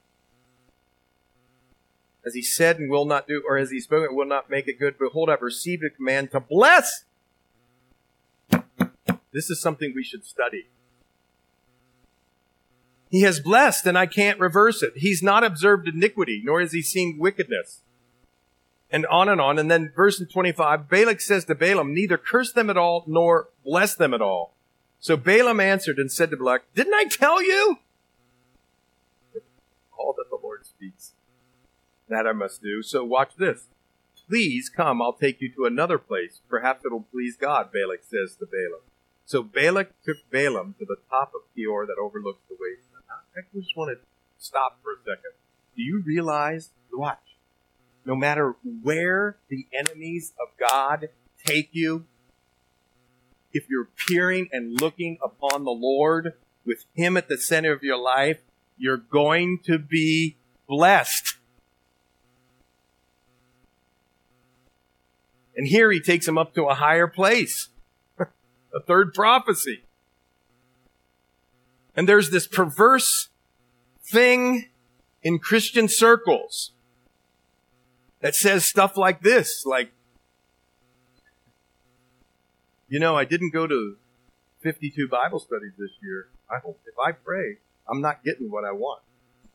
As he said and will not do, or as he spoke and will not make it good. Behold, I've received a command to bless. This is something we should study. He has blessed, and I can't reverse it. He's not observed iniquity, nor has he seen wickedness. And on and on. And then verse 25, Balak says to Balaam, neither curse them at all, nor bless them at all. So Balaam answered and said to Balak, didn't I tell you? All that the Lord speaks, that I must do. So watch this. Please come, I'll take you to another place. Perhaps it'll please God, Balak says to Balaam. So Balak took Balaam to the top of Peor that overlooks the wasteland. I just want to stop for a second. Do you realize, watch, no matter where the enemies of God take you, if you're peering and looking upon the Lord with him at the center of your life, you're going to be blessed. And here he takes him up to a higher place. A third prophecy. And there's this perverse thing in Christian circles that says stuff like this, like, I didn't go to 52 Bible studies this year. I hope if I pray, I'm not getting what I want.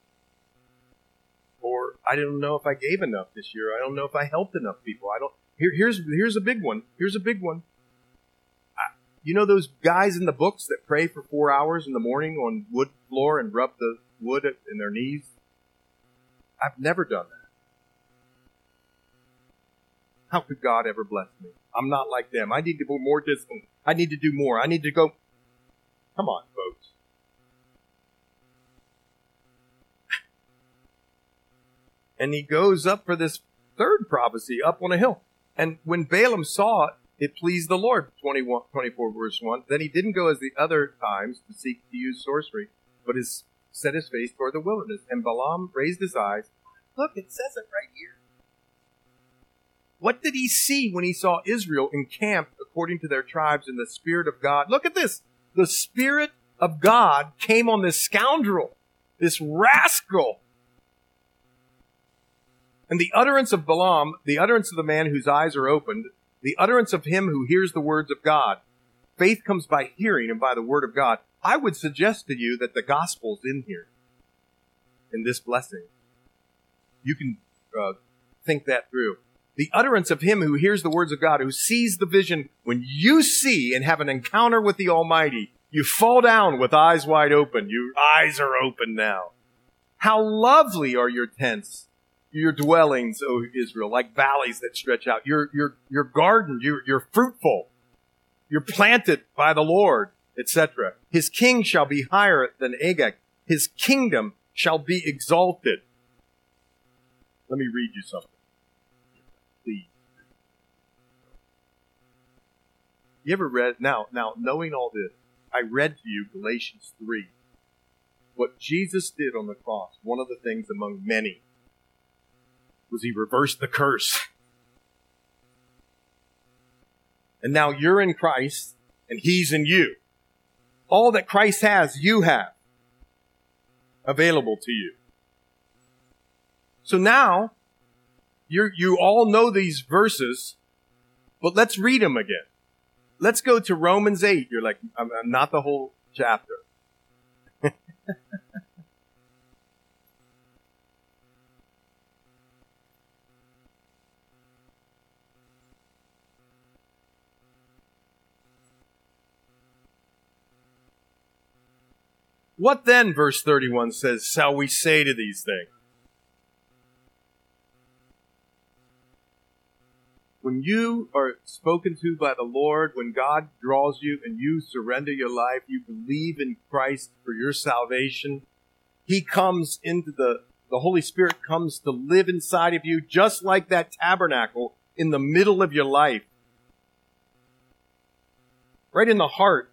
Or I don't know if I gave enough this year. I don't know if I helped enough people. Here's a big one. Here's a big one. You know those guys in the books that pray for 4 hours in the morning on wood floor and rub the wood in their knees? I've never done that. How could God ever bless me? I'm not like them. I need to be more disciplined. I need to do more. I need to go. Come on, folks. And he goes up for this third prophecy up on a hill. And when Balaam saw it, it pleased the Lord, 24 verse 1. Then he didn't go as the other times to seek to use sorcery, but set his face toward the wilderness. And Balaam raised his eyes. Look, it says it right here. What did he see when he saw Israel encamped according to their tribes in the Spirit of God? Look at this. The Spirit of God came on this scoundrel, this rascal. And the utterance of Balaam, the utterance of the man whose eyes are opened, the utterance of him who hears the words of God. Faith comes by hearing and by the word of God. I would suggest to you that the gospel's in here, in this blessing. You can think that through. The utterance of him who hears the words of God, who sees the vision. When you see and have an encounter with the Almighty, you fall down with eyes wide open. Your eyes are open now. How lovely are your tents, your dwellings, O Israel, like valleys that stretch out. Your garden, you're fruitful. You're planted by the Lord. etc. His king shall be higher than Agag. His kingdom shall be exalted. Let me read you something. Please. You ever read, now, knowing all this, I read to you Galatians 3. What Jesus did on the cross, one of the things among many, was he reversed the curse. And now you're in Christ, and he's in you. All that Christ has, you have available to you. So now, you all know these verses, but let's read them again. Let's go to Romans 8. You're like, I'm not the whole chapter. What then, verse 31 says, shall we say to these things? When you are spoken to by the Lord, when God draws you and you surrender your life, you believe in Christ for your salvation, He comes into the Holy Spirit comes to live inside of you, just like that tabernacle in the middle of your life. Right in the heart.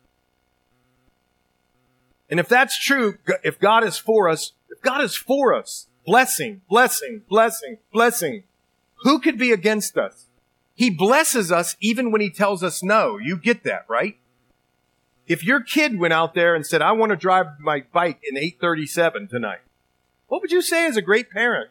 And if that's true, if God is for us, blessing, blessing, blessing, blessing, who could be against us? He blesses us even when He tells us no. You get that, right? If your kid went out there and said, I want to drive my bike in 837 tonight, what would you say as a great parent?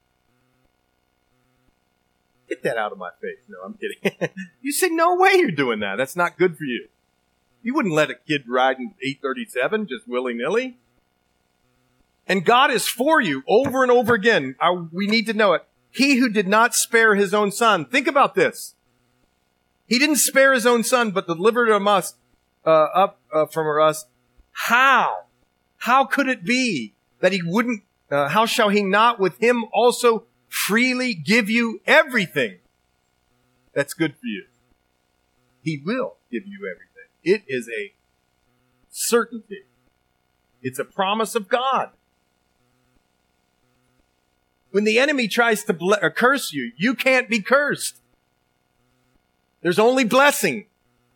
Get that out of my face. No, I'm kidding. You say, no way you're doing that. That's not good for you. You wouldn't let a kid ride in 837 just willy-nilly. And God is for you over and over again. We need to know it. He who did not spare His own Son. Think about this. He didn't spare His own Son, but delivered him up from us. How? How could it be that He wouldn't, how shall He not with Him also freely give you everything that's good for you? He will give you everything. It is a certainty. It's a promise of God. When the enemy tries to curse you, you can't be cursed. There's only blessing.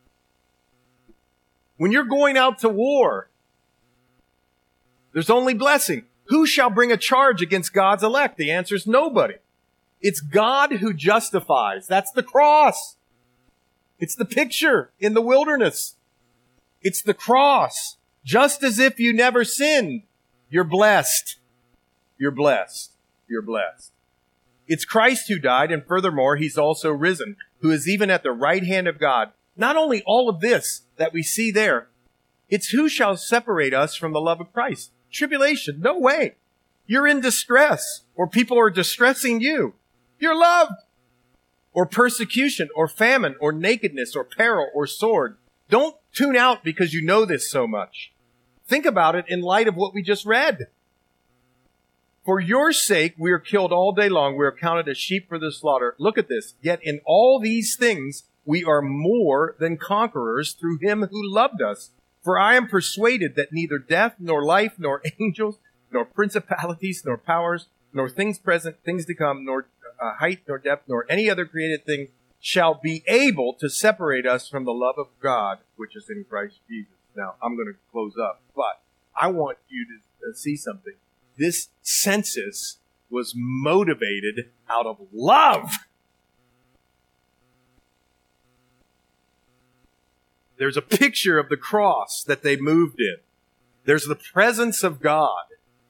When you're going out to war, there's only blessing. Who shall bring a charge against God's elect? The answer is nobody. It's God who justifies. That's the cross. It's the picture in the wilderness. It's the cross. Just as if you never sinned. You're blessed. You're blessed. You're blessed. It's Christ who died, and furthermore, He's also risen, who is even at the right hand of God. Not only all of this that we see there, it's who shall separate us from the love of Christ? Tribulation. No way. You're in distress, or people are distressing you. You're loved. Or persecution, or famine, or nakedness, or peril, or sword. Don't tune out because you know this so much. Think about it in light of what we just read. For your sake, we are killed all day long. We are counted as sheep for the slaughter. Look at this. Yet in all these things, we are more than conquerors through Him who loved us. For I am persuaded that neither death, nor life, nor angels, nor principalities, nor powers, nor things present, things to come, nor height, nor depth, nor any other created thing shall be able to separate us from the love of God, which is in Christ Jesus. Now, I'm going to close up, but I want you to see something. This census was motivated out of love. There's a picture of the cross that they moved in. There's the presence of God.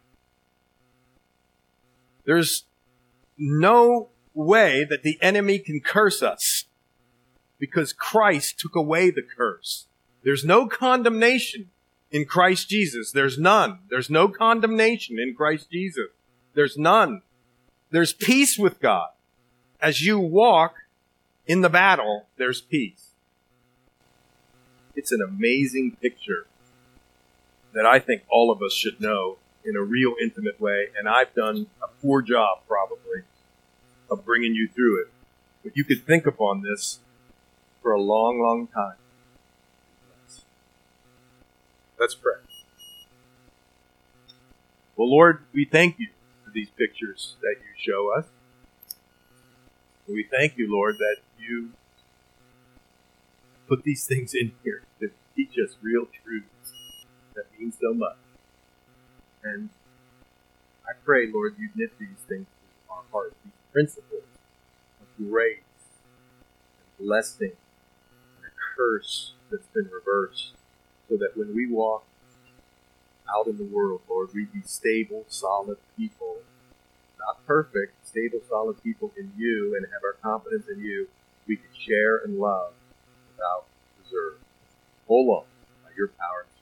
There's no way that the enemy can curse us because Christ took away the curse. There's no condemnation in Christ Jesus. There's none. There's no condemnation in Christ Jesus. There's none. There's peace with God. As you walk in the battle, there's peace. It's an amazing picture that I think all of us should know in a real intimate way, and I've done a poor job probably of bringing you through it. But you could think upon this for a long, long time. Let's pray. Well, Lord, we thank you for these pictures that you show us. We thank you, Lord, that you put these things in here to teach us real truths that mean so much. And I pray, Lord, you knit these things to our hearts, these principles of grace and blessing and a curse that's been reversed, so that when we walk out in the world, Lord, we be stable, solid people, not perfect, stable, solid people in you, and have our confidence in you. We can share and love without reserve. Hold on by your power and